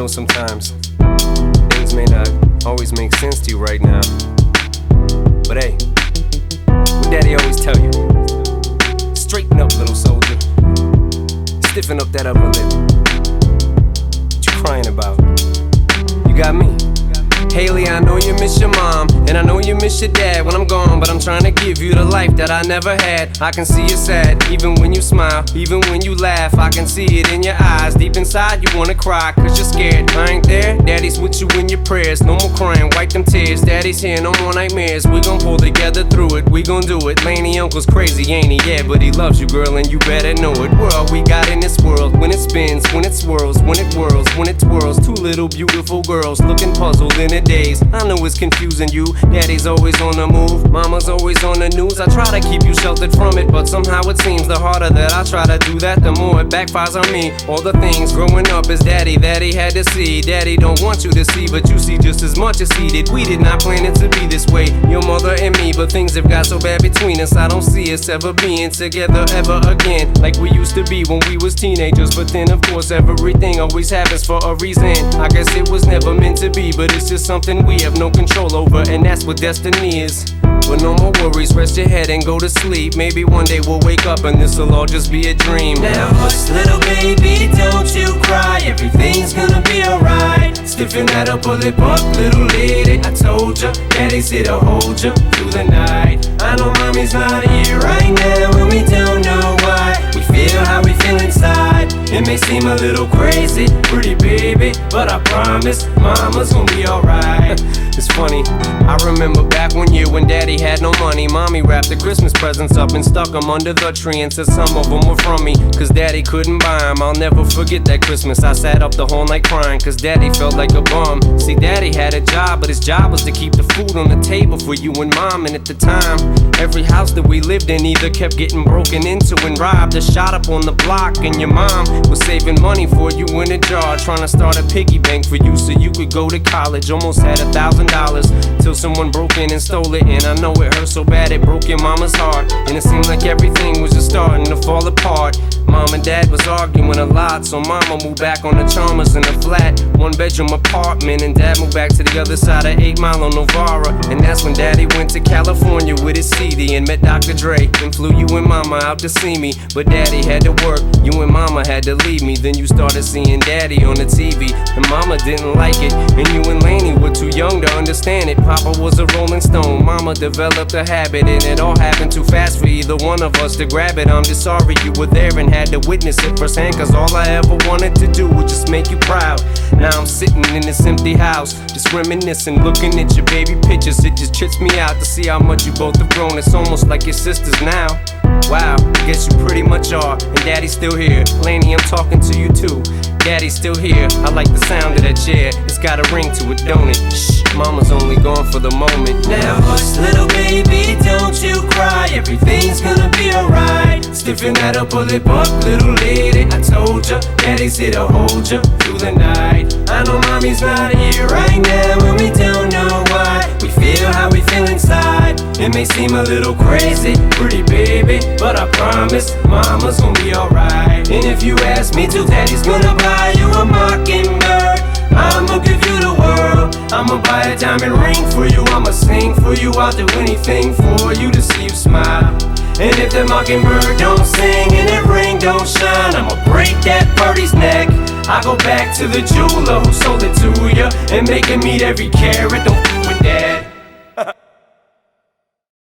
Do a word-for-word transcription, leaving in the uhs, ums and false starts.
sometimes things may not always make sense to you right now, but hey, what Daddy always tell you: straighten up, little soldier. Stiffen up that upper lip. What you crying about? You got me. Haley, I know you miss your mom, and I know you miss your dad when I'm gone, but I'm trying to give you the life that I never had. I can see you sad, even when you smile, even when you laugh. I can see it in your eyes, deep inside you wanna cry, cause you're scared. I ain't there, Daddy's with you in your prayers. No more crying, wipe them tears. Daddy's here, no more nightmares. We gon' pull together through it, we gon' do it. Laney uncle's crazy, ain't he? Yeah, but he loves you, girl, and you better know it. We're all we got in this world. When it spins, when it swirls, when it whirls, when it twirls. Two little beautiful girls looking puzzled in a daze. I know it's confusing you. Daddy's always on the move, mama's always on the news. I try to keep you sheltered from it, but somehow it seems the harder that I try to do that, the more it backfires on me. All the things growing up as Daddy that he had to see, Daddy don't want you to see, but you see just as much as he did. We did not plan it to be this way, your mother and me, but things have got so bad between us. I don't see us ever being together ever again, like we used to be when we was teenagers. But then of course everything always happens for a reason. I guess it was never meant to be, but it's just something we have no control over, and that's what destiny is. But no more worries, rest your head and go to sleep. Maybe one day we'll wake up and this'll all just be a dream. Now hush, little baby, don't you cry. Everything's gonna be alright. Stiffen that upper lip up, little lady. I told ya, Daddy's here to hold ya through the night. I know mommy's not here right now, and we don't know why. We feel how we feel inside. It may seem a little crazy, pretty baby, but I promise mama's gonna be alright. It's funny, I remember back one year when Daddy had no money. Mommy wrapped the Christmas presents up and stuck them under the tree and said some of them were from me, cause Daddy couldn't buy them. I'll never forget that Christmas. I sat up the whole night crying, cause Daddy felt like a bum. See, Daddy had a job, but his job was to keep the food on the table for you and Mom. And at the time, every house that we lived in either kept getting broken into and robbed or shot up on the block. And your mom was saving money for you in a jar, trying to start a piggy bank for you so you could go to college. Almost had a thousand dollars till someone broke in and stole it. And I know it hurt so bad it broke your mama's heart, and it seemed like everything was just starting to fall apart. Mom and Dad was arguing a lot, so Mama moved back on the Chalmers in a flat one bedroom apartment, and Dad moved back to the other side of eight Mile on Novara. And that's when Daddy went to California with his C D and met Doctor Dre and flew you and Mama out to see me. But Daddy had to work, you and Mama had to leave me. Then you started seeing Daddy on the T V, and Mama didn't like it, and you and Laney were too young to understand it. Papa was a Rolling Stone, Mama developed a habit, and it all happened too fast for either one of us to grab it. I'm just sorry you were there and had to witness it firsthand, cause all I ever wanted to do was just make you proud. Now I'm sitting in this empty house, just reminiscing, looking at your baby pictures. It just trips me out to see how much you both have grown. It's almost like your sisters now. Wow, I guess you pretty much are, and Daddy's still here. Laney, I'm talking to you too. Daddy's still here, I like the sound of that chair. It's got a ring to it, don't it? Shh, Mama's only gone for the moment. Now hush, little baby, don't you cry. Everything's gonna be alright. Stiffen that upper lip up, little lady. I told ya, Daddy's here to hold ya through the night. I know mommy's not here right now, and we don't know why. We feel how we feel inside. It may seem a little crazy, pretty baby, but I promise mama's gonna be alright. And if you ask me to, Daddy's gonna buy you a mockingbird. I'ma give you the world. I'ma buy a diamond ring for you. I'ma sing for you. I'll do anything for you to see you smile. And if the mockingbird don't sing and that ring don't shine, I'ma break that birdie's neck. I go back to the jeweler who sold it to ya and make him meet every carat. Don't